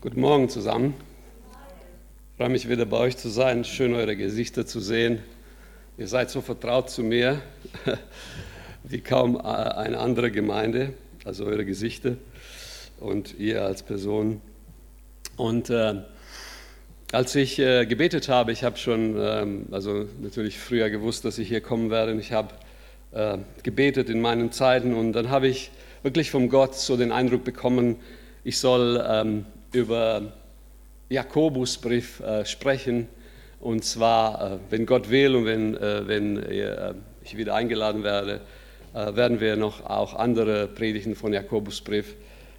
Guten Morgen zusammen. Ich freue mich wieder bei euch zu sein, schön eure Gesichter zu sehen. Ihr seid so vertraut zu mir wie kaum eine andere Gemeinde, also eure Gesichter und ihr als Person. Und als ich gebetet habe, ich habe schon natürlich früher gewusst, dass ich hier kommen werde. Und ich habe gebetet in meinen Zeiten und dann habe ich wirklich von Gott so den Eindruck bekommen, ich soll über Jakobusbrief sprechen, und zwar, wenn Gott will und wenn ich wieder eingeladen werde, werden wir noch auch andere Predigten von Jakobusbrief,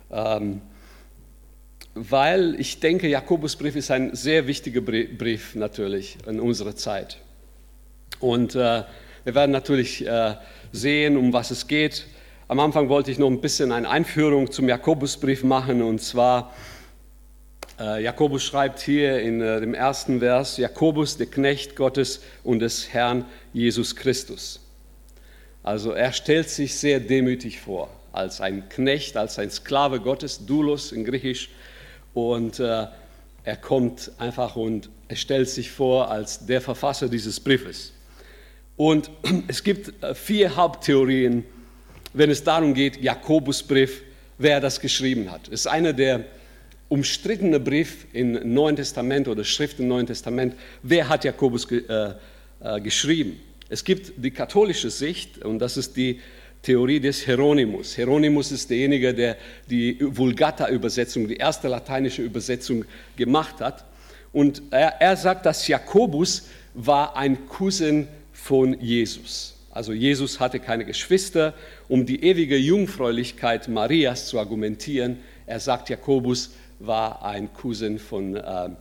weil ich denke, Jakobusbrief ist ein sehr wichtiger Brief natürlich in unserer Zeit. Und wir werden natürlich sehen, um was es geht. Am Anfang wollte ich noch ein bisschen eine Einführung zum Jakobusbrief machen, und zwar Jakobus schreibt hier in dem ersten Vers: Jakobus, der Knecht Gottes und des Herrn Jesus Christus. Also er stellt sich sehr demütig vor, als ein Knecht, als ein Sklave Gottes, Doulos in Griechisch, und er kommt einfach und er stellt sich vor als der Verfasser dieses Briefes. Und es gibt 4 Haupttheorien, wenn es darum geht, Jakobusbrief, wer das geschrieben hat. Es ist einer der umstrittene Brief im Neuen Testament oder Schrift im Neuen Testament. Wer hat Jakobus geschrieben? Es gibt die katholische Sicht, und das ist die Theorie des Hieronymus. Hieronymus ist derjenige, der die Vulgata-Übersetzung, die erste lateinische Übersetzung gemacht hat. Und er sagt, dass Jakobus war ein Cousin von Jesus. Also Jesus hatte keine Geschwister. Um die ewige Jungfräulichkeit Marias zu argumentieren, er sagt, Jakobus war ein Cousin von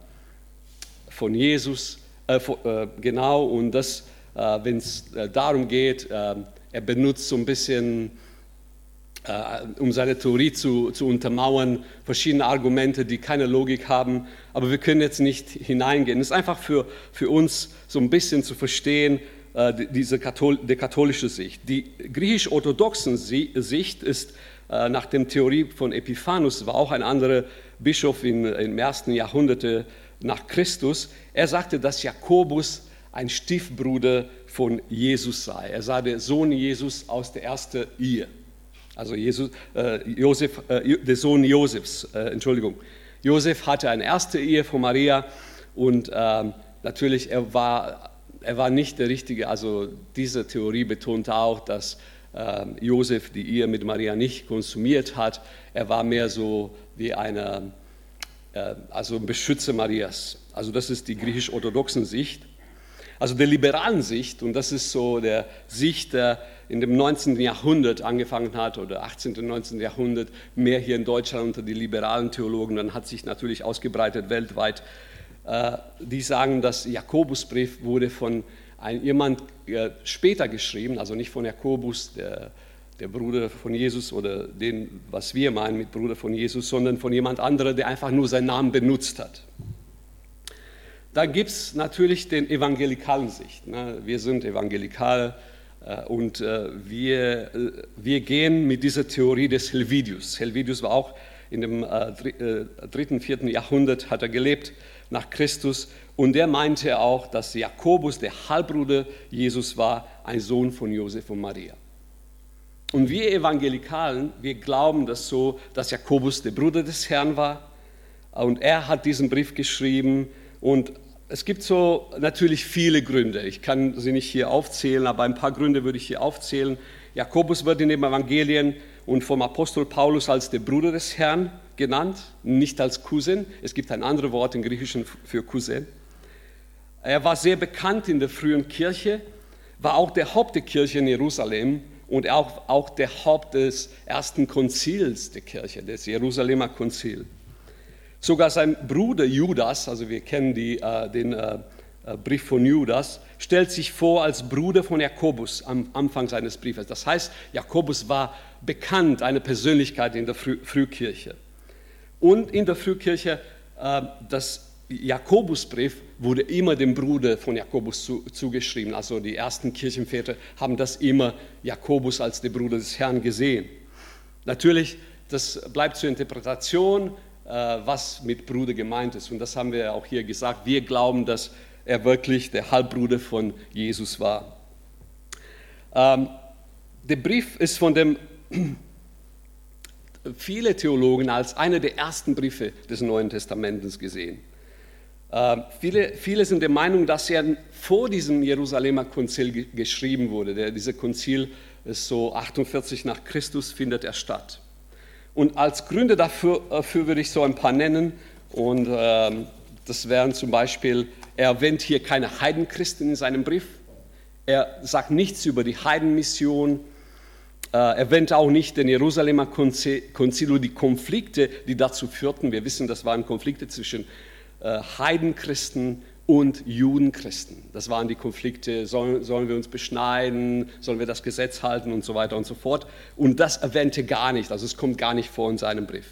Jesus, genau, und das, wenn es darum geht, er benutzt so ein bisschen, um seine Theorie zu untermauern, verschiedene Argumente, die keine Logik haben, aber wir können jetzt nicht hineingehen. Es ist einfach für uns so ein bisschen zu verstehen, der katholische Sicht. Die griechisch-orthodoxe Sicht ist nach der Theorie von Epiphanes, war auch ein anderer Bischof im 1. Jahrhundert nach Christus. Er sagte, dass Jakobus ein Stiefbruder von Jesus sei. Er sei der Sohn Jesus aus der ersten Ehe. Also der Sohn Josefs, Josef hatte eine erste Ehe von Maria, und natürlich er war nicht der Richtige. Also diese Theorie betonte auch, dass Josef die Ehe mit Maria nicht konsumiert hat. Er war mehr so wie ein Beschützer Marias. Also das ist die griechisch-orthodoxe Sicht. Also der liberalen Sicht, und das ist so der Sicht, der in dem 19. Jahrhundert angefangen hat, oder 18. und 19. Jahrhundert, mehr hier in Deutschland unter die liberalen Theologen, dann hat sich natürlich ausgebreitet weltweit. Die sagen, dass Jakobusbrief wurde von jemand später geschrieben, also nicht von Jakobus, der Bruder von Jesus, oder den, was wir meinen mit Bruder von Jesus, sondern von jemand anderem, der einfach nur seinen Namen benutzt hat. Dann gibt es natürlich den evangelikalen Sicht. Wir sind evangelikal und wir gehen mit dieser Theorie des Helvidius. Helvidius war auch in dem 3., 4. Jahrhundert, hat er gelebt nach Christus, und der meinte auch, dass Jakobus, der Halbbruder Jesus war, ein Sohn von Josef und Maria. Und wir Evangelikalen, wir glauben das so, dass Jakobus der Bruder des Herrn war, und er hat diesen Brief geschrieben, und es gibt so natürlich viele Gründe. Ich kann sie nicht hier aufzählen, aber ein paar Gründe würde ich hier aufzählen. Jakobus wird in den Evangelien und vom Apostel Paulus als der Bruder des Herrn genannt, nicht als Cousin. Es gibt ein anderes Wort im Griechischen für Cousin. Er war sehr bekannt in der frühen Kirche, war auch der Haupt der Kirche in Jerusalem und auch der Haupt des ersten Konzils der Kirche, des Jerusalemer Konzil. Sogar sein Bruder Judas, also wir kennen den Brief von Judas, stellt sich vor als Bruder von Jakobus am Anfang seines Briefes. Das heißt, Jakobus war bekannt, eine Persönlichkeit in der Frühkirche. Und in der Frühkirche, das Jakobusbrief wurde immer dem Bruder von Jakobus zugeschrieben. Also die ersten Kirchenväter haben das immer Jakobus als den Bruder des Herrn gesehen. Natürlich, das bleibt zur Interpretation. was mit Bruder gemeint ist. Und das haben wir auch hier gesagt. Wir glauben, dass er wirklich der Halbbruder von Jesus war. Der Brief ist von dem viele Theologen als einer der ersten Briefe des Neuen Testamentes gesehen. Viele sind der Meinung, dass er vor diesem Jerusalemer Konzil geschrieben wurde. Dieser Konzil ist so 48 nach Christus, findet er statt. Und als Gründe dafür würde ich so ein paar nennen. Und das wären zum Beispiel, er erwähnt hier keine Heidenchristen in seinem Brief. Er sagt nichts über die Heidenmission. Er erwähnt auch nicht den Jerusalemer Konzil und die Konflikte, die dazu führten. Wir wissen, das waren Konflikte zwischen Heidenchristen und Judenchristen. Das waren die Konflikte, sollen wir uns beschneiden, sollen wir das Gesetz halten und so weiter und so fort. Und das erwähnte gar nicht, also es kommt gar nicht vor in seinem Brief.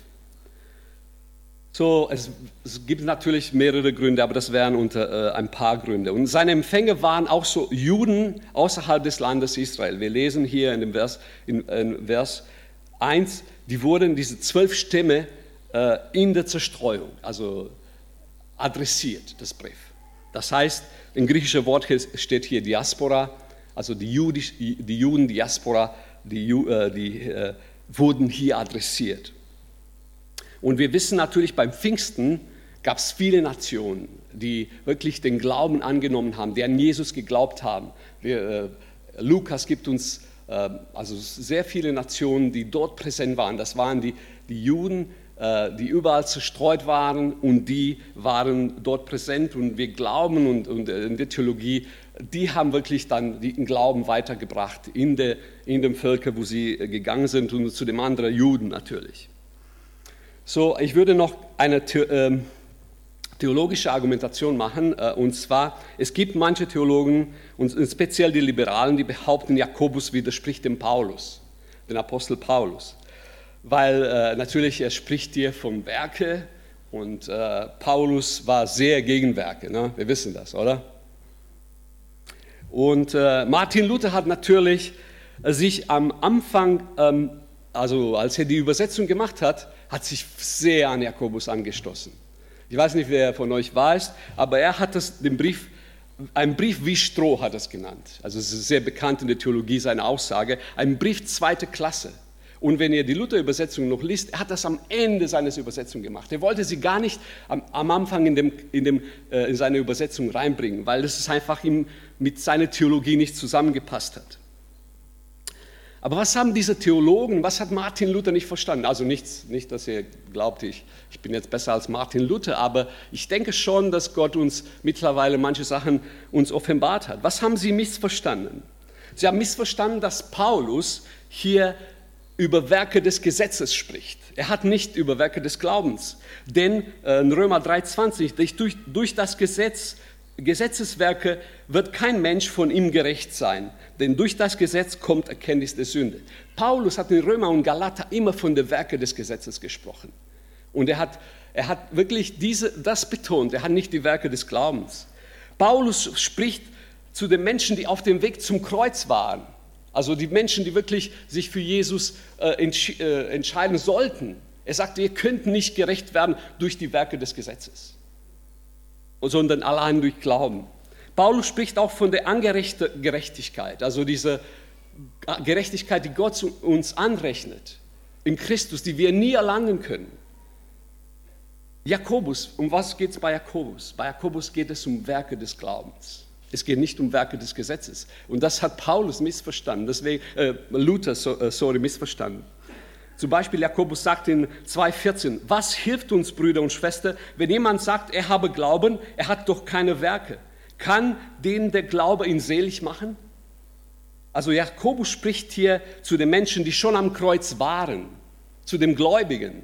So, es gibt natürlich mehrere Gründe, aber das wären unter ein paar Gründe. Und seine Empfänger waren auch so Juden außerhalb des Landes Israel. Wir lesen hier in Vers 1, die wurden, diese 12 Stämme, in der Zerstreuung, also adressiert, das Brief. Das heißt, im griechischen Wort steht hier Diaspora, also die Juden, Diaspora, die wurden hier adressiert. Und wir wissen natürlich, beim Pfingsten gab es viele Nationen, die wirklich den Glauben angenommen haben, die an Jesus geglaubt haben. Lukas gibt uns also sehr viele Nationen, die dort präsent waren. Das waren die Juden, die überall zerstreut waren, und die waren dort präsent, und wir glauben und in der Theologie, die haben wirklich dann den Glauben weitergebracht in den Völkern, wo sie gegangen sind, und zu den anderen Juden natürlich. So, ich würde noch eine theologische Argumentation machen, und zwar, es gibt manche Theologen, und speziell die Liberalen, die behaupten, Jakobus widerspricht dem Paulus, dem Apostel Paulus. Weil natürlich, er spricht hier von Werke, und Paulus war sehr gegen Werke, ne? Wir wissen das, oder? Und Martin Luther hat natürlich sich am Anfang, also als er die Übersetzung gemacht hat sich sehr an Jakobus angestoßen. Ich weiß nicht, wer von euch weiß, aber er hat ein Brief wie Stroh hat es genannt. Also es ist sehr bekannt in der Theologie, seine Aussage, ein Brief zweite Klasse. Und wenn ihr die Luther-Übersetzung noch liest, er hat das am Ende seines Übersetzung gemacht. Er wollte sie gar nicht am Anfang in seine Übersetzung reinbringen, weil es einfach ihm mit seiner Theologie nicht zusammengepasst hat. Aber was haben diese Theologen, was hat Martin Luther nicht verstanden? Also nicht, dass ihr glaubt, ich bin jetzt besser als Martin Luther, aber ich denke schon, dass Gott uns mittlerweile manche Sachen uns offenbart hat. Was haben sie missverstanden? Sie haben missverstanden, dass Paulus hier über Werke des Gesetzes spricht. Er hat nicht über Werke des Glaubens. Denn in Römer 3,20, durch das Gesetzeswerke wird kein Mensch von ihm gerecht sein, denn durch das Gesetz kommt Erkenntnis der Sünde. Paulus hat in Römer und Galater immer von den Werken des Gesetzes gesprochen. Und er hat wirklich das betont, er hat nicht die Werke des Glaubens. Paulus spricht zu den Menschen, die auf dem Weg zum Kreuz waren, also die Menschen, die wirklich sich für Jesus entscheiden sollten. Er sagte, ihr könnt nicht gerecht werden durch die Werke des Gesetzes, sondern allein durch Glauben. Paulus spricht auch von der angerechten Gerechtigkeit, also diese Gerechtigkeit, die Gott uns anrechnet, in Christus, die wir nie erlangen können. Jakobus, um was geht es bei Jakobus? Bei Jakobus geht es um Werke des Glaubens. Es geht nicht um Werke des Gesetzes. Und das hat Paulus missverstanden, Luther missverstanden. Zum Beispiel Jakobus sagt in 2,14, was hilft uns, Brüder und Schwestern, wenn jemand sagt, er habe Glauben, er hat doch keine Werke? Kann den der Glaube ihn selig machen? Also Jakobus spricht hier zu den Menschen, die schon am Kreuz waren, zu den Gläubigen.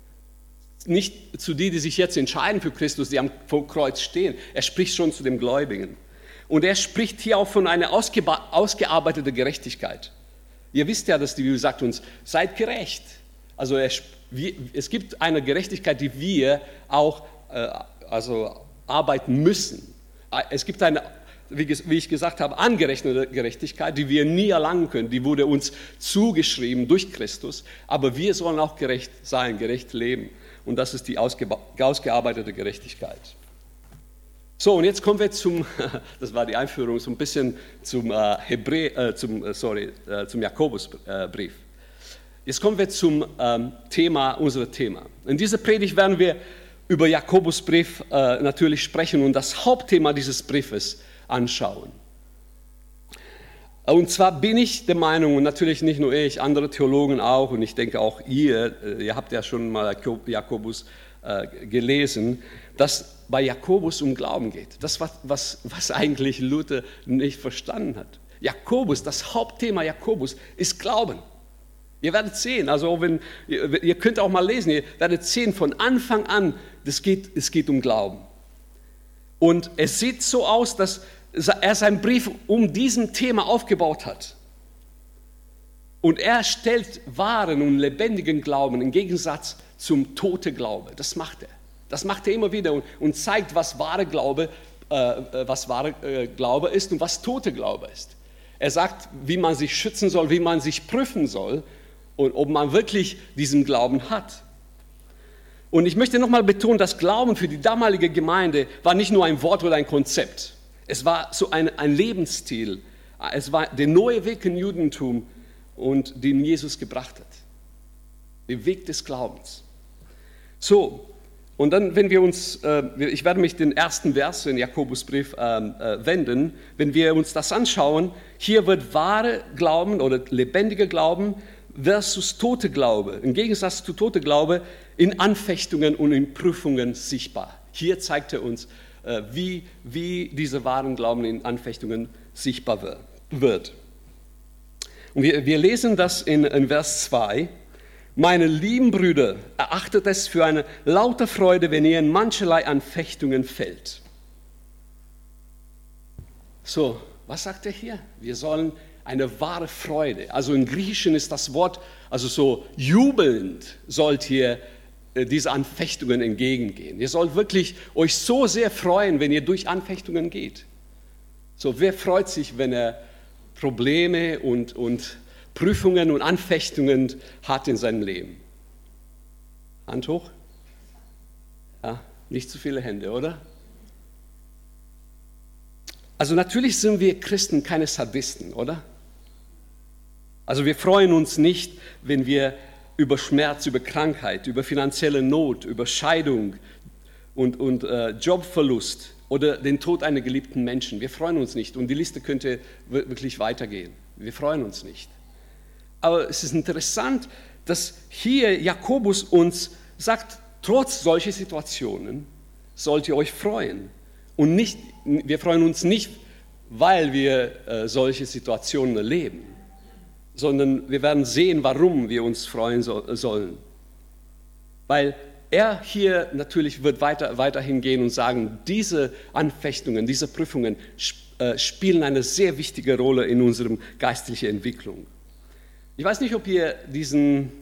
Nicht zu denen, die sich jetzt entscheiden für Christus, die am Kreuz stehen. Er spricht schon zu den Gläubigen. Und er spricht hier auch von einer ausgearbeiteten Gerechtigkeit. Ihr wisst ja, dass die Bibel sagt uns, seid gerecht. Also es gibt eine Gerechtigkeit, die wir auch arbeiten müssen. Es gibt eine, wie ich gesagt habe, angerechnete Gerechtigkeit, die wir nie erlangen können. Die wurde uns zugeschrieben durch Christus. Aber wir sollen auch gerecht sein, gerecht leben. und das ist die ausgearbeitete Gerechtigkeit. So, und jetzt kommen wir das war die Einführung, so ein bisschen zum Jakobusbrief. Jetzt kommen wir zum unser Thema. In dieser Predigt werden wir über Jakobusbrief natürlich sprechen und das Hauptthema dieses Briefes anschauen. Und zwar bin ich der Meinung, und natürlich nicht nur ich, andere Theologen auch, und ich denke auch ihr habt ja schon mal Jakobus gelesen, dass bei Jakobus um Glauben geht. Das, was eigentlich Luther nicht verstanden hat. Jakobus, das Hauptthema Jakobus ist Glauben. Ihr werdet sehen, also ihr könnt auch mal lesen, ihr werdet sehen, von Anfang an, es geht um Glauben. Und es sieht so aus, dass er seinen Brief um diesem Thema aufgebaut hat. Und er stellt wahren und lebendigen Glauben im Gegensatz zum toten Glaube. Das macht er. Das macht er immer wieder und zeigt, was wahre Glaube ist und was tote Glaube ist. Er sagt, wie man sich schützen soll, wie man sich prüfen soll und ob man wirklich diesen Glauben hat. Und ich möchte nochmal betonen, dass Glauben für die damalige Gemeinde war nicht nur ein Wort oder ein Konzept. Es war so ein Lebensstil. Es war der neue Weg im Judentum, und den Jesus gebracht hat. Der Weg des Glaubens. So, und dann, wenn wir uns, ich werde mich den ersten Vers in Jakobusbrief wenden, wenn wir uns das anschauen, hier wird wahre Glauben oder lebendiger Glauben versus tote Glaube, im Gegensatz zu tote Glaube, in Anfechtungen und in Prüfungen sichtbar. Hier zeigt er uns, wie dieser wahren Glauben in Anfechtungen sichtbar wird. Und wir lesen das in Vers 2. Meine lieben Brüder, erachtet es für eine laute Freude, wenn ihr in mancherlei Anfechtungen fällt. So, was sagt er hier? Wir sollen eine wahre Freude, also im Griechischen ist das Wort, also so jubelnd sollt ihr diese Anfechtungen entgegengehen. Ihr sollt wirklich euch so sehr freuen, wenn ihr durch Anfechtungen geht. So, wer freut sich, wenn er Probleme und Prüfungen und Anfechtungen hat in seinem Leben? Hand hoch? Ja, nicht zu viele Hände, oder? Also natürlich sind wir Christen keine Sadisten, oder? Also wir freuen uns nicht, wenn wir über Schmerz, über Krankheit, über finanzielle Not, über Scheidung und Jobverlust oder den Tod einer geliebten Menschen. Wir freuen uns nicht und die Liste könnte wirklich weitergehen. Wir freuen uns nicht. Aber es ist interessant, dass hier Jakobus uns sagt, trotz solcher Situationen sollt ihr euch freuen. Und nicht, wir freuen uns nicht, weil wir solche Situationen erleben, sondern wir werden sehen, warum wir uns freuen sollen. Weil er hier natürlich wird weiterhin gehen und sagen, diese Anfechtungen, diese Prüfungen spielen eine sehr wichtige Rolle in unserer geistlichen Entwicklung. Ich weiß nicht, ob ihr diesen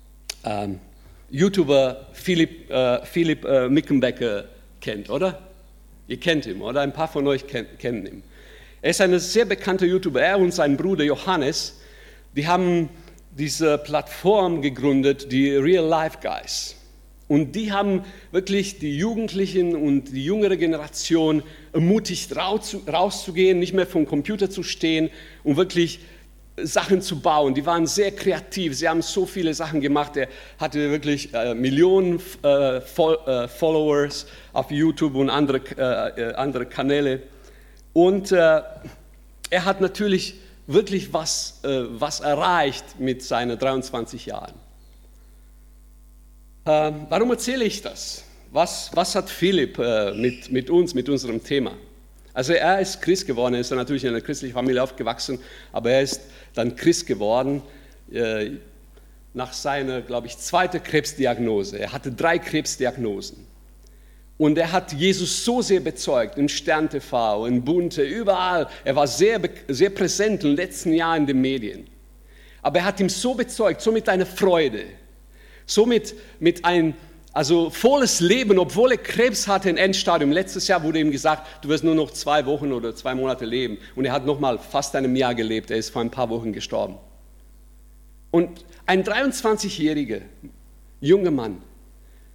YouTuber Philipp Mickenbecker kennt, oder? Ihr kennt ihn, oder? Ein paar von euch kennen ihn. Er ist ein sehr bekannter YouTuber. Er und sein Bruder Johannes, die haben diese Plattform gegründet, die Real Life Guys. Und die haben wirklich die Jugendlichen und die jüngere Generation ermutigt, rauszugehen, nicht mehr vom Computer zu stehen und wirklich Sachen zu bauen. Die waren sehr kreativ, sie haben so viele Sachen gemacht. Er hatte wirklich Millionen Followers auf YouTube und andere Kanäle. Und er hat natürlich wirklich was erreicht mit seinen 23 Jahren. Warum erzähle ich das? Was hat Philipp mit uns, mit unserem Thema? Also er ist Christ geworden, er ist dann natürlich in einer christlichen Familie aufgewachsen, aber er ist dann Christ geworden nach seiner, glaube ich, zweiten Krebsdiagnose. Er hatte 3 Krebsdiagnosen. Und er hat Jesus so sehr bezeugt, in Stern TV, in Bunte, überall. Er war sehr, sehr präsent in den letzten Jahren in den Medien. Aber er hat ihm so bezeugt, so mit einer Freude, so mit einem volles Leben, obwohl er Krebs hatte im Endstadium. Letztes Jahr wurde ihm gesagt, du wirst nur noch 2 Wochen oder 2 Monate leben. Und er hat noch mal fast einem Jahr gelebt. Er ist vor ein paar Wochen gestorben. Und ein 23-jähriger junger Mann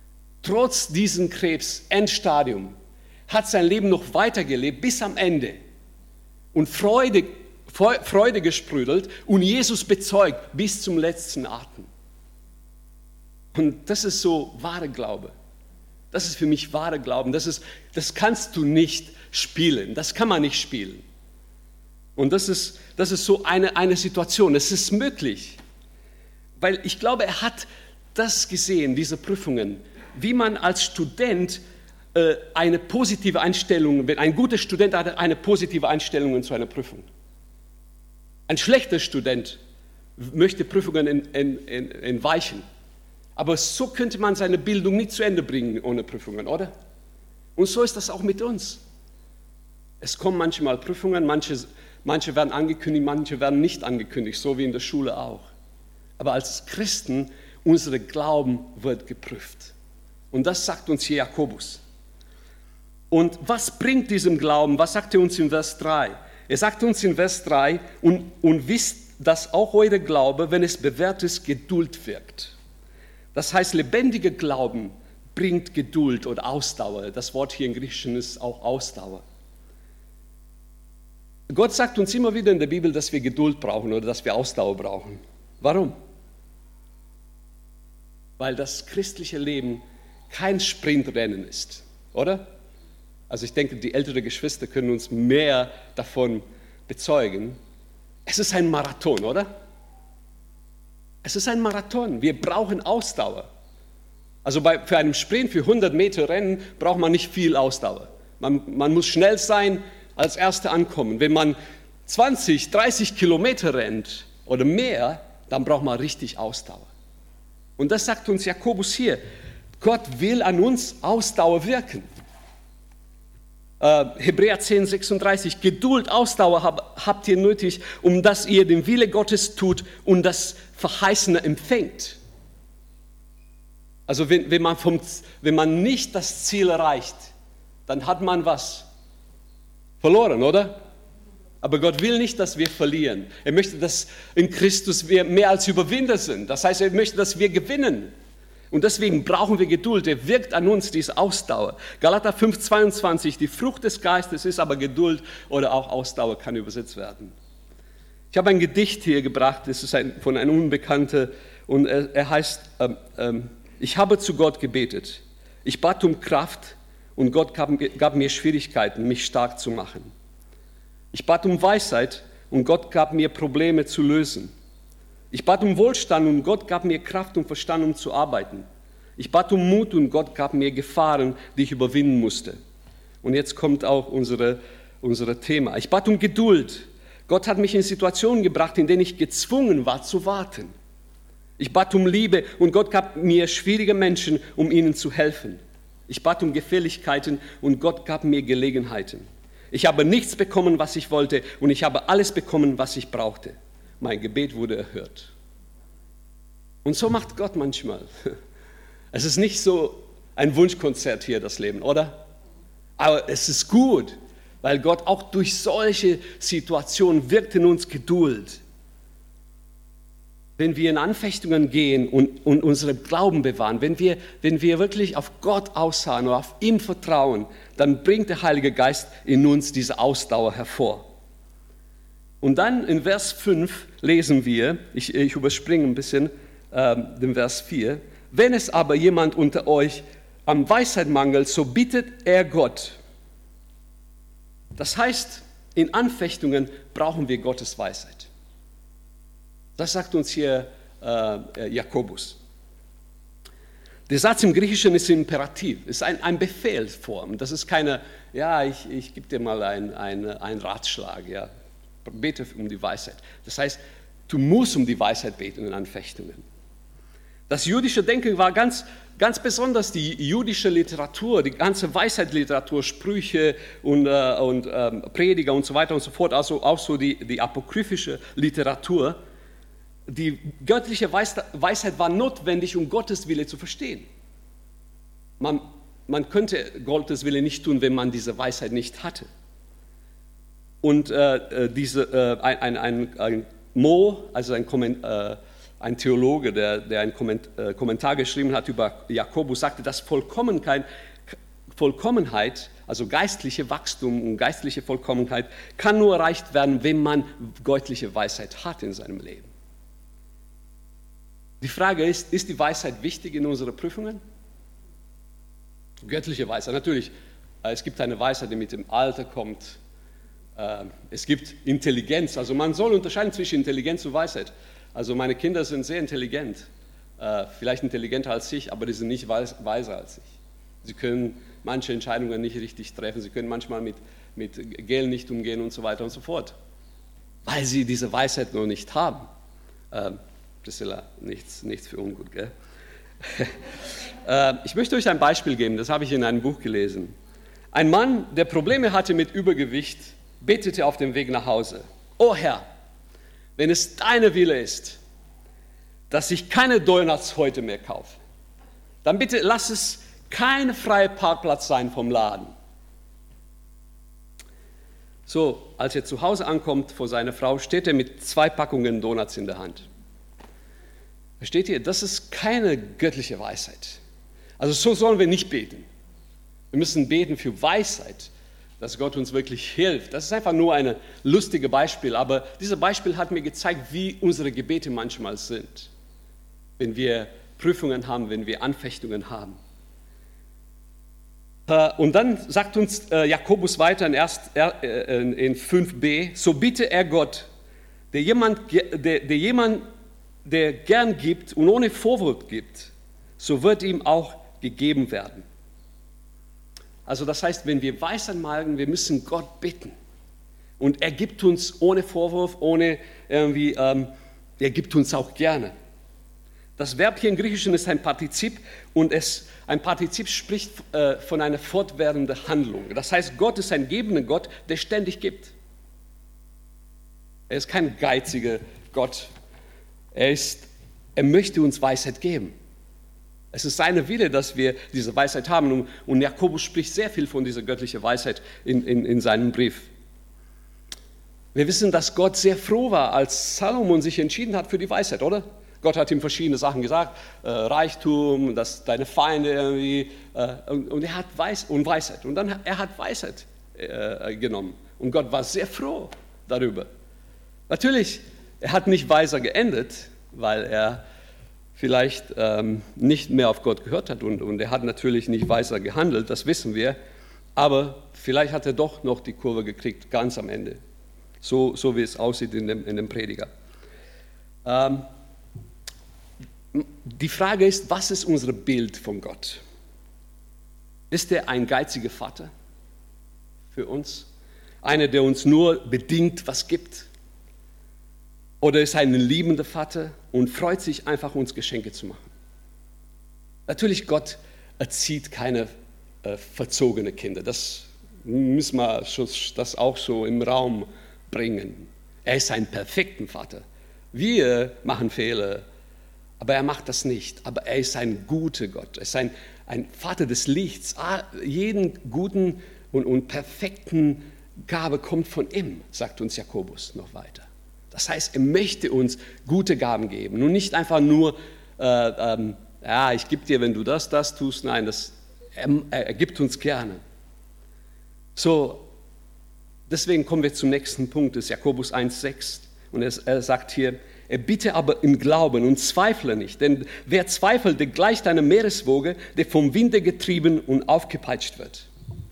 trotz diesem Krebs, Endstadium, hat sein Leben noch weitergelebt bis am Ende und Freude gesprüdelt und Jesus bezeugt bis zum letzten Atem. Und das ist so wahre Glaube. Das ist für mich wahre Glauben. Das kannst du nicht spielen. Das kann man nicht spielen. Und das ist so eine Situation. Es ist möglich. Weil ich glaube, er hat das gesehen, diese Prüfungen, wie man als Student eine positive Einstellung, wenn ein guter Student hat eine positive Einstellung zu einer Prüfung. Ein schlechter Student möchte Prüfungen entweichen. Aber so könnte man seine Bildung nicht zu Ende bringen ohne Prüfungen, oder? Und so ist das auch mit uns. Es kommen manchmal Prüfungen, manche werden angekündigt, manche werden nicht angekündigt, so wie in der Schule auch. Aber als Christen, unser Glauben wird geprüft. Und das sagt uns hier Jakobus. Und was bringt diesem Glauben? Was sagt er uns in Vers 3? Er sagt uns in Vers 3, und wisst, dass auch euer Glaube, wenn es bewährt ist, Geduld wirkt. Das heißt, lebendiger Glauben bringt Geduld oder Ausdauer. Das Wort hier im Griechischen ist auch Ausdauer. Gott sagt uns immer wieder in der Bibel, dass wir Geduld brauchen oder dass wir Ausdauer brauchen. Warum? Weil das christliche Leben kein Sprintrennen ist, oder? Also ich denke, die älteren Geschwister können uns mehr davon bezeugen. Es ist ein Marathon, oder? Es ist ein Marathon. Wir brauchen Ausdauer. Also für einen Sprint, für 100 Meter Rennen, braucht man nicht viel Ausdauer. Man muss schnell sein, als Erster ankommen. Wenn man 20, 30 Kilometer rennt oder mehr, dann braucht man richtig Ausdauer. Und das sagt uns Jakobus hier. Gott will an uns Ausdauer wirken. Hebräer 10, 36, Geduld, Ausdauer habt ihr nötig, um dass ihr den Wille Gottes tut und das Verheißene empfängt. Also wenn man nicht das Ziel erreicht, dann hat man was? Verloren, oder? Aber Gott will nicht, dass wir verlieren. Er möchte, dass in Christus wir mehr als Überwinder sind. Das heißt, er möchte, dass wir gewinnen. Und deswegen brauchen wir Geduld. Er wirkt an uns diese Ausdauer. Galater 5, 22, die Frucht des Geistes ist aber Geduld oder auch Ausdauer kann übersetzt werden. Ich habe ein Gedicht hier gebracht, das ist von einem Unbekannten und er heißt, ich habe zu Gott gebetet. Ich bat um Kraft und Gott gab mir Schwierigkeiten, mich stark zu machen. Ich bat um Weisheit und Gott gab mir Probleme zu lösen. Ich bat um Wohlstand und Gott gab mir Kraft und Verstand, um zu arbeiten. Ich bat um Mut und Gott gab mir Gefahren, die ich überwinden musste. Und jetzt kommt auch unser Thema. Ich bat um Geduld. Gott hat mich in Situationen gebracht, in denen ich gezwungen war zu warten. Ich bat um Liebe und Gott gab mir schwierige Menschen, um ihnen zu helfen. Ich bat um Gefälligkeiten und Gott gab mir Gelegenheiten. Ich habe nichts bekommen, was ich wollte und ich habe alles bekommen, was ich brauchte. Mein Gebet wurde erhört. Und so macht Gott manchmal. Es ist nicht so ein Wunschkonzert hier, das Leben, oder? Aber es ist gut, weil Gott auch durch solche Situationen wirkt in uns Geduld. Wenn wir in Anfechtungen gehen und unseren Glauben bewahren, wenn wir wirklich auf Gott ausharren und auf ihm vertrauen, dann bringt der Heilige Geist in uns diese Ausdauer hervor. Und dann in Vers 5 lesen wir, ich überspringe ein bisschen den Vers 4, wenn es aber jemand unter euch an Weisheit mangelt, so bittet er Gott. Das heißt, in Anfechtungen brauchen wir Gottes Weisheit. Das sagt uns hier Jakobus. Der Satz im Griechischen ist imperativ, ist ein Befehlsform. Das ist keine, ja, ich gebe dir mal einen Ratschlag, ja. Bete um die Weisheit. Das heißt, du musst um die Weisheit beten in Anfechtungen. Das jüdische Denken war ganz besonders die jüdische Literatur, die ganze Weisheitsliteratur, Sprüche und Prediger und so weiter und so fort, also auch so die apokryphische Literatur. Die göttliche Weisheit war notwendig, um Gottes Wille zu verstehen. Man könnte Gottes Wille nicht tun, wenn man diese Weisheit nicht hatte. Und ein Mo, also ein ein Theologe, der einen Kommentar geschrieben hat über Jakobus, sagte, dass Vollkommenheit, also geistliche Wachstum und geistliche Vollkommenheit, kann nur erreicht werden, wenn man göttliche Weisheit hat in seinem Leben. Die Frage ist die Weisheit wichtig in unseren Prüfungen? Göttliche Weisheit, natürlich. Es gibt eine Weisheit, die mit dem Alter kommt. Es gibt Intelligenz, also man soll unterscheiden zwischen Intelligenz und Weisheit. Also meine Kinder sind sehr intelligent, vielleicht intelligenter als ich, aber die sind nicht weiser als ich. Sie können manche Entscheidungen nicht richtig treffen, sie können manchmal mit Geld nicht umgehen und so weiter und so fort, weil sie diese Weisheit noch nicht haben. Priscilla, nichts für ungut, gell? Ich möchte euch ein Beispiel geben, das habe ich in einem Buch gelesen. Ein Mann, der Probleme hatte mit Übergewicht, betete auf dem Weg nach Hause: O Herr, wenn es deine Wille ist, dass ich keine Donuts heute mehr kaufe, dann bitte lass es kein freier Parkplatz sein vom Laden. So, als er zu Hause ankommt vor seiner Frau, steht er mit 2 Packungen Donuts in der Hand. Versteht ihr, das ist keine göttliche Weisheit. Also so sollen wir nicht beten. Wir müssen beten für Weisheit, dass Gott uns wirklich hilft. Das ist einfach nur ein lustiges Beispiel, aber dieses Beispiel hat mir gezeigt, wie unsere Gebete manchmal sind, wenn wir Prüfungen haben, wenn wir Anfechtungen haben. Und dann sagt uns Jakobus weiter in 5b, so bitte er Gott, der gern gibt und ohne Vorwurf gibt, so wird ihm auch gegeben werden. Also das heißt, wenn wir Weisheit meinen, wir müssen Gott bitten. Und er gibt uns ohne Vorwurf, ohne irgendwie, er gibt uns auch gerne. Das Verb hier im Griechischen ist ein Partizip und ein Partizip spricht von einer fortwährenden Handlung. Das heißt, Gott ist ein gebender Gott, der ständig gibt. Er ist kein geiziger Gott. Er möchte uns Weisheit geben. Es ist seine Wille, dass wir diese Weisheit haben. Und Jakobus spricht sehr viel von dieser göttlichen Weisheit in seinem Brief. Wir wissen, dass Gott sehr froh war, als Salomon sich entschieden hat für die Weisheit, oder? Gott hat ihm verschiedene Sachen gesagt, Reichtum, dass deine Feinde irgendwie, und er hat Weisheit. Und dann er hat Weisheit genommen. Und Gott war sehr froh darüber. Natürlich, er hat nicht weiser geendet, weil er vielleicht nicht mehr auf Gott gehört hat und er hat natürlich nicht weiser gehandelt, das wissen wir, aber vielleicht hat er doch noch die Kurve gekriegt, ganz am Ende, so wie es aussieht in dem Prediger. Die Frage ist, was ist unser Bild von Gott? Ist er ein geiziger Vater für uns? Einer, der uns nur bedingt was gibt? Oder ist er ein liebender Vater und freut sich einfach, uns Geschenke zu machen? Natürlich, Gott erzieht keine verzogene Kinder. Das müssen wir das auch so im Raum bringen. Er ist ein perfekter Vater. Wir machen Fehler, aber er macht das nicht. Aber er ist ein guter Gott. Er ist ein Vater des Lichts. Jeden guten und perfekten Gabe kommt von ihm, sagt uns Jakobus noch weiter. Das heißt, er möchte uns gute Gaben geben und nicht einfach nur, ich gebe dir, wenn du das tust. Nein, er gibt uns gerne. So, deswegen kommen wir zum nächsten Punkt, das ist Jakobus 1,6. Und er sagt hier, er bitte aber im Glauben und zweifle nicht, denn wer zweifelt, der gleicht einer Meereswoge, der vom Winde getrieben und aufgepeitscht wird.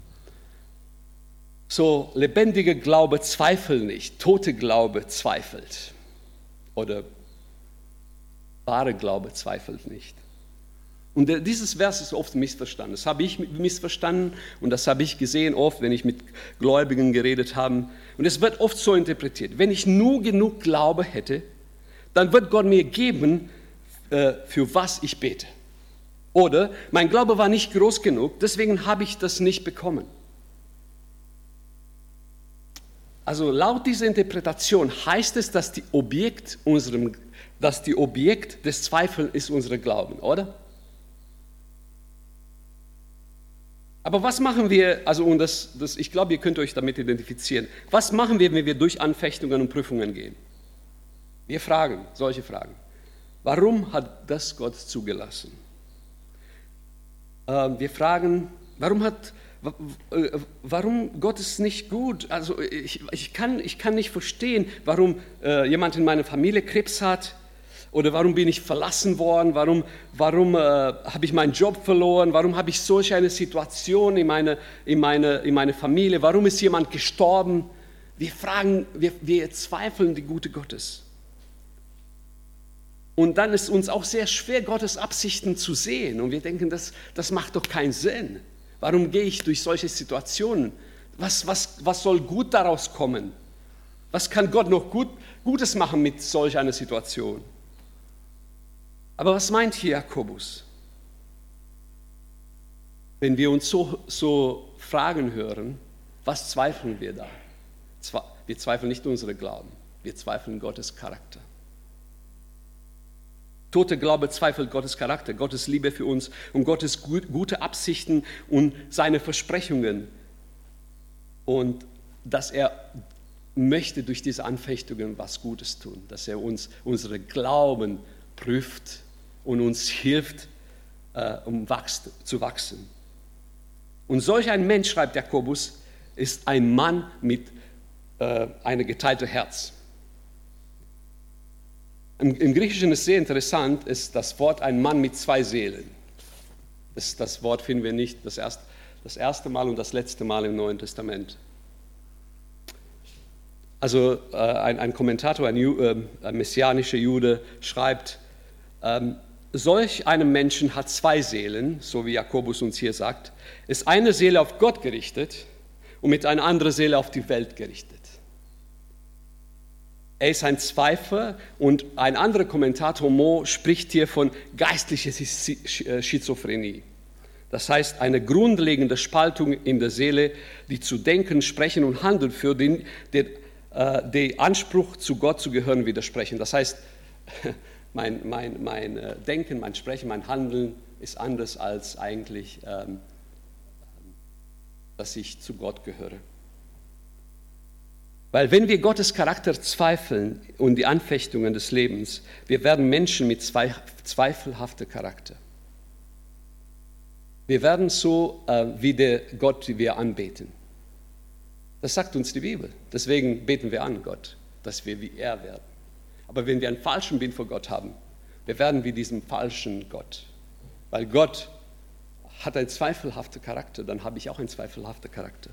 So, lebendiger Glaube zweifelt nicht, tote Glaube zweifelt. Oder wahre Glaube zweifelt nicht. Und dieses Vers ist oft missverstanden. Das habe ich missverstanden und das habe ich gesehen oft, wenn ich mit Gläubigen geredet habe. Und es wird oft so interpretiert, wenn ich nur genug Glaube hätte, dann wird Gott mir geben, für was ich bete. Oder mein Glaube war nicht groß genug, deswegen habe ich das nicht bekommen. Also laut dieser Interpretation heißt es, dass die Objekt des Zweifels ist unser Glauben, oder? Aber was machen wir, ich glaube, ihr könnt euch damit identifizieren. Was machen wir, wenn wir durch Anfechtungen und Prüfungen gehen? Wir fragen solche Fragen. Warum hat das Gott zugelassen? Wir fragen, warum Gott ist nicht gut? Also ich kann nicht verstehen, warum jemand in meiner Familie Krebs hat oder warum bin ich verlassen worden, warum habe ich meinen Job verloren, warum habe ich solch eine Situation in meine Familie, warum ist jemand gestorben? Wir zweifeln die Güte Gottes. Und dann ist uns auch sehr schwer, Gottes Absichten zu sehen. Und wir denken, das macht doch keinen Sinn. Warum gehe ich durch solche Situationen? Was soll gut daraus kommen? Was kann Gott noch Gutes machen mit solch einer Situation? Aber was meint hier Jakobus? Wenn wir uns so Fragen hören, was zweifeln wir da? Wir zweifeln nicht unseren Glauben, wir zweifeln Gottes Charakter. Toter Glaube zweifelt Gottes Charakter, Gottes Liebe für uns und Gottes gute Absichten und seine Versprechungen. Und dass er möchte durch diese Anfechtungen was Gutes tun, dass er unsere Glauben prüft und uns hilft, zu wachsen. Und solch ein Mensch, schreibt Jakobus, ist ein Mann mit einem geteilten Herz. Im Griechischen ist sehr interessant, ist das Wort ein Mann mit zwei Seelen. Das Wort finden wir nicht das erste Mal und das letzte Mal im Neuen Testament. Also ein Kommentator, ein messianischer Jude schreibt, solch einem Menschen hat zwei Seelen, so wie Jakobus uns hier sagt, ist eine Seele auf Gott gerichtet und mit einer anderen Seele auf die Welt gerichtet. Er ist ein Zweifler und ein anderer Kommentator, Mo, spricht hier von geistlicher Schizophrenie. Das heißt, eine grundlegende Spaltung in der Seele, die zu denken, sprechen und handeln führt, die Anspruch, zu Gott zu gehören, widersprechen. Das heißt, mein Denken, mein Sprechen, mein Handeln ist anders als eigentlich, dass ich zu Gott gehöre. Weil wenn wir Gottes Charakter zweifeln und die Anfechtungen des Lebens, wir werden Menschen mit zweifelhaftem Charakter. Wir werden so wie der Gott, den wir anbeten. Das sagt uns die Bibel. Deswegen beten wir an Gott, dass wir wie er werden. Aber wenn wir einen falschen Bild vor Gott haben, wir werden wie diesem falschen Gott. Weil Gott hat einen zweifelhaften Charakter, dann habe ich auch einen zweifelhaften Charakter.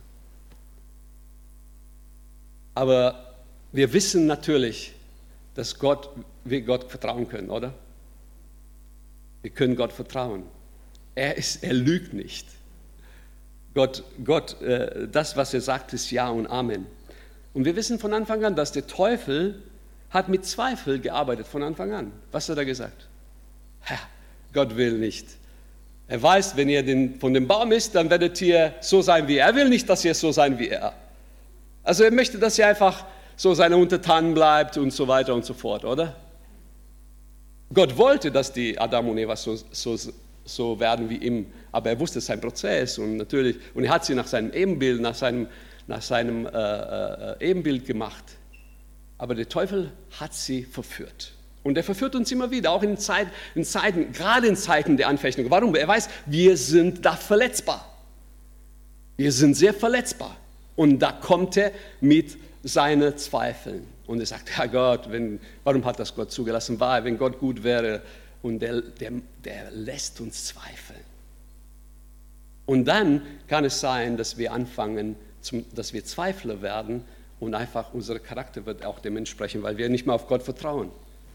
Aber wir wissen natürlich, dass wir Gott vertrauen können, oder? Wir können Gott vertrauen. Er lügt nicht. Gott, das, was er sagt, ist Ja und Amen. Und wir wissen von Anfang an, dass der Teufel hat mit Zweifel gearbeitet von Anfang an. Was hat er gesagt? Gott will nicht. Er weiß, wenn ihr von dem Baum isst, dann werdet ihr so sein wie er. Er will nicht, dass ihr so sein wie er. Also er möchte, dass ihr einfach so seine Untertanen bleibt und so weiter und so fort, oder? Gott wollte, dass die Adam und Eva so werden wie ihm, aber er wusste, es ist ein Prozess und er hat sie nach seinem Ebenbild, nach seinem Ebenbild gemacht. Aber der Teufel hat sie verführt. Und er verführt uns immer wieder, auch in Zeiten, gerade in Zeiten der Anfechtung. Warum? Er weiß, wir sind da verletzbar. Wir sind sehr verletzbar. Und da kommt er mit seinen Zweifeln. Und er sagt, Herr Gott, warum hat das Gott zugelassen? Wenn Gott gut wäre. Und der lässt uns zweifeln. Und dann kann es sein, dass wir anfangen, dass wir Zweifler werden und einfach unser Charakter wird auch dementsprechend, weil wir nicht mehr auf Gott vertrauen.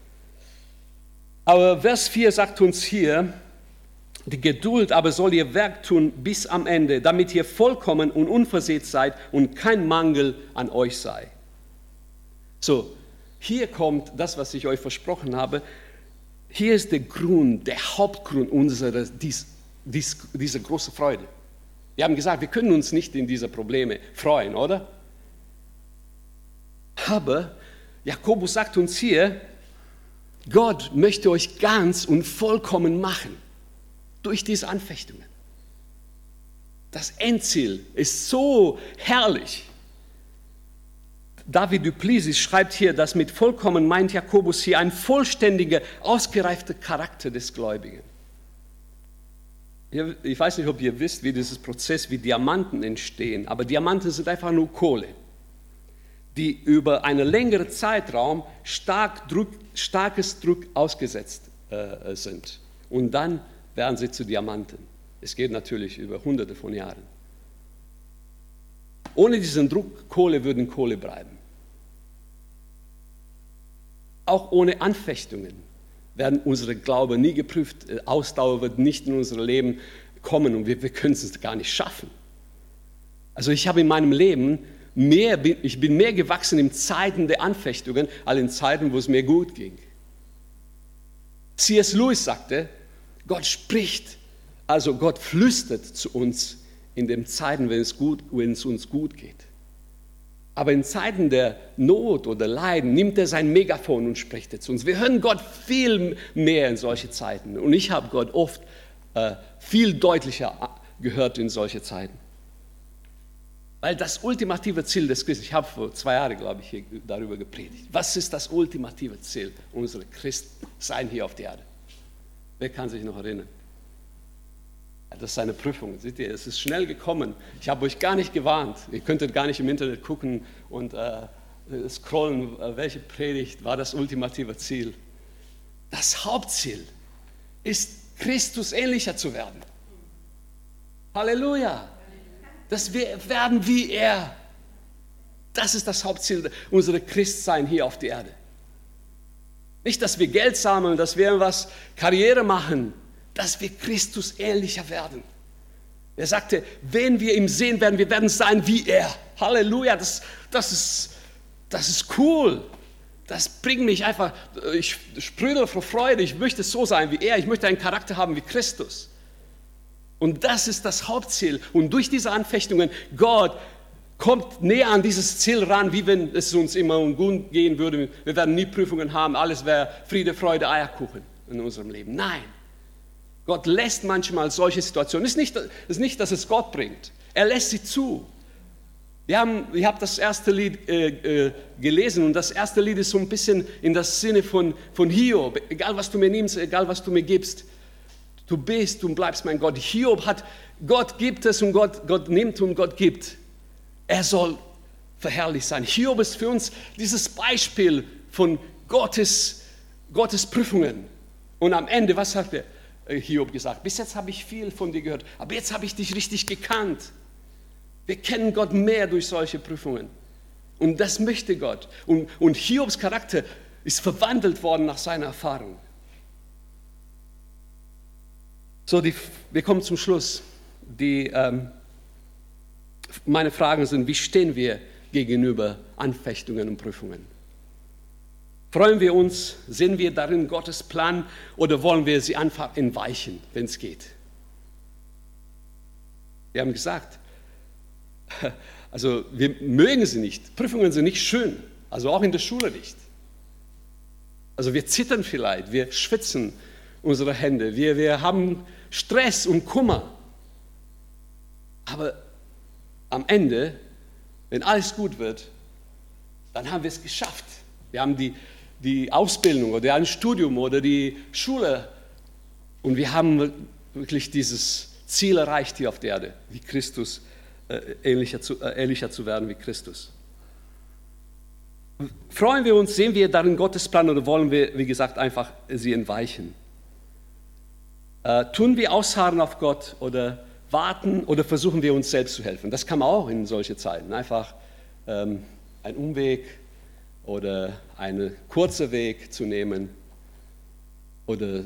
Aber Vers 4 sagt uns hier, die Geduld aber soll ihr Werk tun bis am Ende, damit ihr vollkommen und unversehrt seid und kein Mangel an euch sei. So, hier kommt das, was ich euch versprochen habe. Hier ist der Hauptgrund dieser großen Freude. Wir haben gesagt, wir können uns nicht in diese Probleme freuen, oder? Aber Jakobus sagt uns hier, Gott möchte euch ganz und vollkommen machen. Durch diese Anfechtungen. Das Endziel ist so herrlich. David Duplessis schreibt hier, dass mit vollkommen meint Jakobus hier ein vollständiger, ausgereifter Charakter des Gläubigen. Ich weiß nicht, ob ihr wisst, wie dieses Prozess, wie Diamanten entstehen, aber Diamanten sind einfach nur Kohle, die über einen längeren Zeitraum starkes Druck ausgesetzt sind. Und dann werden sie zu Diamanten. Es geht natürlich über Hunderte von Jahren. Ohne diesen Druck Kohle würden Kohle bleiben. Auch ohne Anfechtungen werden unsere Glauben nie geprüft. Ausdauer wird nicht in unser Leben kommen und wir können es gar nicht schaffen. Also ich habe in meinem Leben ich bin mehr gewachsen in Zeiten der Anfechtungen, als in Zeiten, wo es mir gut ging. C.S. Lewis sagte, Gott spricht, also Gott flüstert zu uns in den Zeiten, wenn es uns gut geht. Aber in Zeiten der Not oder Leiden nimmt er sein Megafon und spricht zu uns. Wir hören Gott viel mehr in solche Zeiten. Und ich habe Gott oft viel deutlicher gehört in solche Zeiten. Weil das ultimative Ziel des Christen, ich habe vor 2 Jahren, glaube ich, hier darüber gepredigt. Was ist das ultimative Ziel unserer Christsein hier auf der Erde? Wer kann sich noch erinnern? Das ist eine Prüfung. Seht ihr, es ist schnell gekommen. Ich habe euch gar nicht gewarnt. Ihr könntet gar nicht im Internet gucken und scrollen, welche Predigt war das ultimative Ziel. Das Hauptziel ist, Christus ähnlicher zu werden. Halleluja! Dass wir werden wie er. Das ist das Hauptziel unserer Christsein hier auf der Erde. Nicht, dass wir Geld sammeln, dass wir was Karriere machen, dass wir Christus ähnlicher werden. Er sagte, wenn wir ihn sehen werden, wir werden sein wie er. Halleluja, das ist cool. Das bringt mich einfach, ich sprühe vor Freude, ich möchte so sein wie er, ich möchte einen Charakter haben wie Christus. Und das ist das Hauptziel. Und durch diese Anfechtungen, Gott kommt näher an dieses Ziel ran, wie wenn es uns immer gut gehen würde. Wir werden nie Prüfungen haben, alles wäre Friede, Freude, Eierkuchen in unserem Leben. Nein, Gott lässt manchmal solche Situationen. Es ist nicht, dass es Gott bringt. Er lässt sie zu. Ich habe das erste Lied gelesen und das erste Lied ist so ein bisschen in das Sinne von Hiob. Egal, was du mir nimmst, egal, was du mir gibst. Du bist und bleibst mein Gott. Hiob Gott gibt es und Gott nimmt und Gott gibt. Er soll verherrlicht sein. Hiob ist für uns dieses Beispiel von Gottes Prüfungen. Und am Ende, was hat Hiob gesagt? Bis jetzt habe ich viel von dir gehört, aber jetzt habe ich dich richtig gekannt. Wir kennen Gott mehr durch solche Prüfungen. Und das möchte Gott. Und Hiobs Charakter ist verwandelt worden nach seiner Erfahrung. So, wir kommen zum Schluss. Meine Fragen sind, wie stehen wir gegenüber Anfechtungen und Prüfungen? Freuen wir uns, sehen wir darin Gottes Plan oder wollen wir sie einfach entweichen, wenn es geht? Wir haben gesagt, also wir mögen sie nicht. Prüfungen sind nicht schön, also auch in der Schule nicht. Also wir zittern vielleicht, wir schwitzen unsere Hände, wir haben Stress und Kummer. Aber am Ende, wenn alles gut wird, dann haben wir es geschafft. Wir haben die Ausbildung oder ein Studium oder die Schule und wir haben wirklich dieses Ziel erreicht hier auf der Erde, wie Christus, ähnlicher zu werden wie Christus. Freuen wir uns, sehen wir darin Gottes Plan oder wollen wir, wie gesagt, einfach sie entweichen? Tun wir ausharren auf Gott oder warten oder versuchen wir uns selbst zu helfen? Das kann man auch in solche Zeiten. Einfach einen Umweg oder einen kurzen Weg zu nehmen oder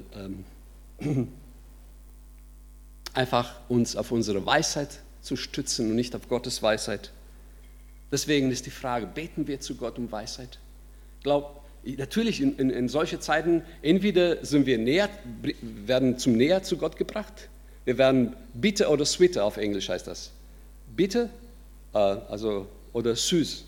einfach uns auf unsere Weisheit zu stützen und nicht auf Gottes Weisheit. Deswegen ist die Frage, beten wir zu Gott um Weisheit? Natürlich in solche Zeiten, entweder werden zum Näher zu Gott gebracht, wir werden bitter oder sweeter, auf Englisch heißt das. Bitter, oder süß.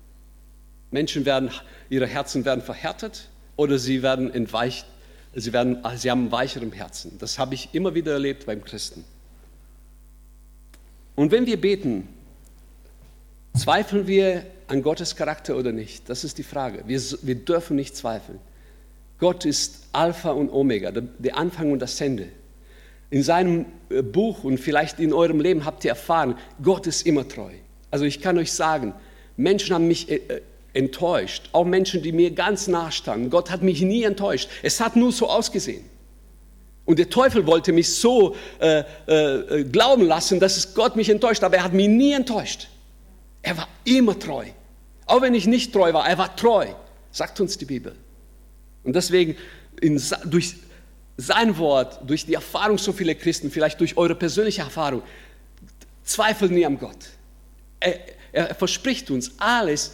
Ihre Herzen werden verhärtet oder sie werden entweicht, sie haben ein weicheres Herzen. Das habe ich immer wieder erlebt beim Christen. Und wenn wir beten, zweifeln wir an Gottes Charakter oder nicht? Das ist die Frage. Wir dürfen nicht zweifeln. Gott ist Alpha und Omega, der Anfang und das Ende. In seinem Buch und vielleicht in eurem Leben habt ihr erfahren, Gott ist immer treu. Also ich kann euch sagen, Menschen haben mich enttäuscht, auch Menschen, die mir ganz nahe standen. Gott hat mich nie enttäuscht. Es hat nur so ausgesehen. Und der Teufel wollte mich so glauben lassen, dass Gott mich enttäuscht, aber er hat mich nie enttäuscht. Er war immer treu. Auch wenn ich nicht treu war, er war treu, sagt uns die Bibel. Und deswegen durch sein Wort, durch die Erfahrung so vieler Christen, vielleicht durch eure persönliche Erfahrung, zweifelt nie an Gott. Er verspricht uns, alles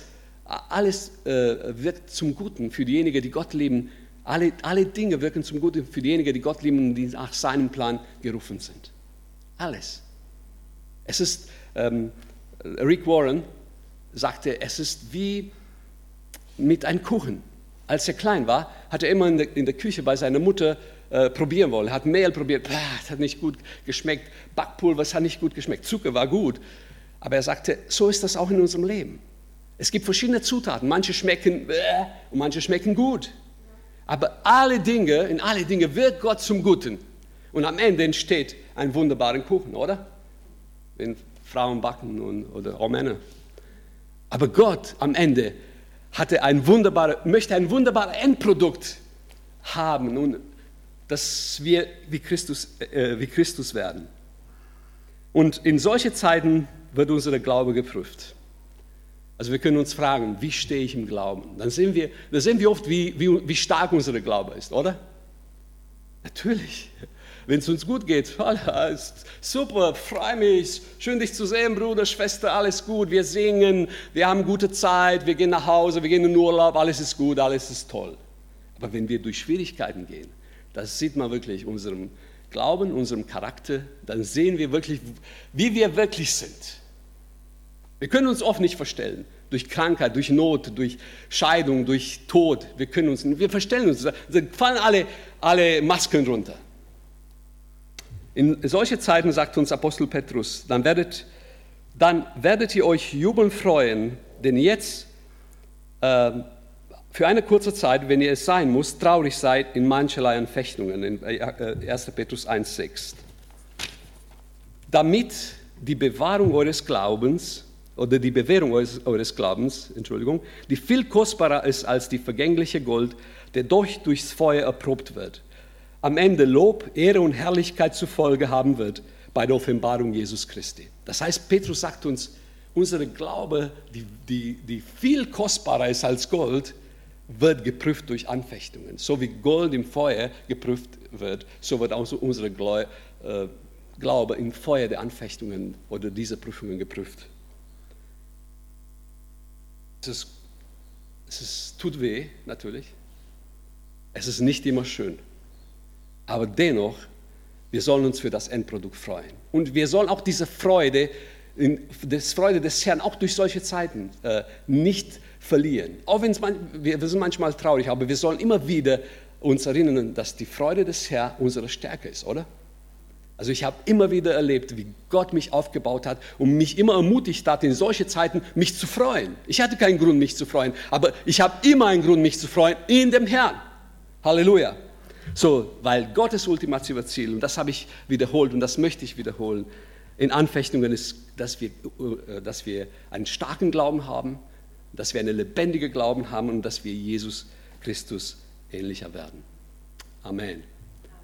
wirkt zum Guten für diejenigen, die Gott lieben. Alle Dinge wirken zum Guten für diejenigen, die Gott lieben und die nach seinem Plan gerufen sind. Alles. Es ist, Rick Warren sagte, es ist wie mit einem Kuchen. Als er klein war, hat er immer in der Küche bei seiner Mutter probieren wollen. Er hat Mehl probiert, es hat nicht gut geschmeckt. Backpulver, es hat nicht gut geschmeckt. Zucker war gut. Aber er sagte, so ist das auch in unserem Leben. Es gibt verschiedene Zutaten. Manche schmecken und manche schmecken gut. Aber in alle Dinge wirkt Gott zum Guten. Und am Ende entsteht ein wunderbarer Kuchen, oder? Wenn Frauen backen oder auch Männer. Aber Gott am Ende möchte ein wunderbares Endprodukt haben und dass wir wie Christus werden. Und in solchen Zeiten wird unser Glaube geprüft. Also wir können uns fragen, wie stehe ich im Glauben? Dann sehen wir oft, wie stark unser Glaube ist, oder? Natürlich. Wenn es uns gut geht, ist super, freue mich, schön dich zu sehen, Bruder, Schwester, alles gut, wir singen, wir haben gute Zeit, wir gehen nach Hause, wir gehen in den Urlaub, alles ist gut, alles ist toll. Aber wenn wir durch Schwierigkeiten gehen, das sieht man wirklich unserem Glauben, unserem Charakter, dann sehen wir wirklich, wie wir wirklich sind. Wir können uns oft nicht verstellen, durch Krankheit, durch Not, durch Scheidung, durch Tod, wir verstellen uns, da fallen alle Masken runter. In solchen Zeiten, sagt uns Apostel Petrus, dann werdet ihr euch jubeln freuen, denn jetzt für eine kurze Zeit, wenn ihr es sein muss, traurig seid in mancherlei Anfechtungen, in 1. Petrus 1,6. Damit die Bewahrung eures Glaubens, oder die Bewährung eures Glaubens, die viel kostbarer ist als die vergängliche Gold, der durchs Feuer erprobt wird, am Ende Lob, Ehre und Herrlichkeit zur Folge haben wird bei der Offenbarung Jesus Christi. Das heißt, Petrus sagt uns, unsere Glaube, die viel kostbarer ist als Gold, wird geprüft durch Anfechtungen. So wie Gold im Feuer geprüft wird, so wird auch unser Glaube im Feuer der Anfechtungen oder dieser Prüfungen geprüft. Es tut weh, natürlich. Es ist nicht immer schön. Aber dennoch, wir sollen uns für das Endprodukt freuen. Und wir sollen auch diese Freude des Herrn auch durch solche Zeiten nicht verlieren. Auch wenn wir sind manchmal traurig, aber wir sollen immer wieder uns erinnern, dass die Freude des Herrn unsere Stärke ist, oder? Also ich habe immer wieder erlebt, wie Gott mich aufgebaut hat und mich immer ermutigt hat, in solche Zeiten mich zu freuen. Ich hatte keinen Grund, mich zu freuen, aber ich habe immer einen Grund, mich zu freuen in dem Herrn. Halleluja. So, weil Gottes ultimatives Ziel, und das habe ich wiederholt und das möchte ich wiederholen, in Anfechtungen ist, dass wir einen starken Glauben haben, dass wir einen lebendigen Glauben haben und dass wir Jesus Christus ähnlicher werden. Amen.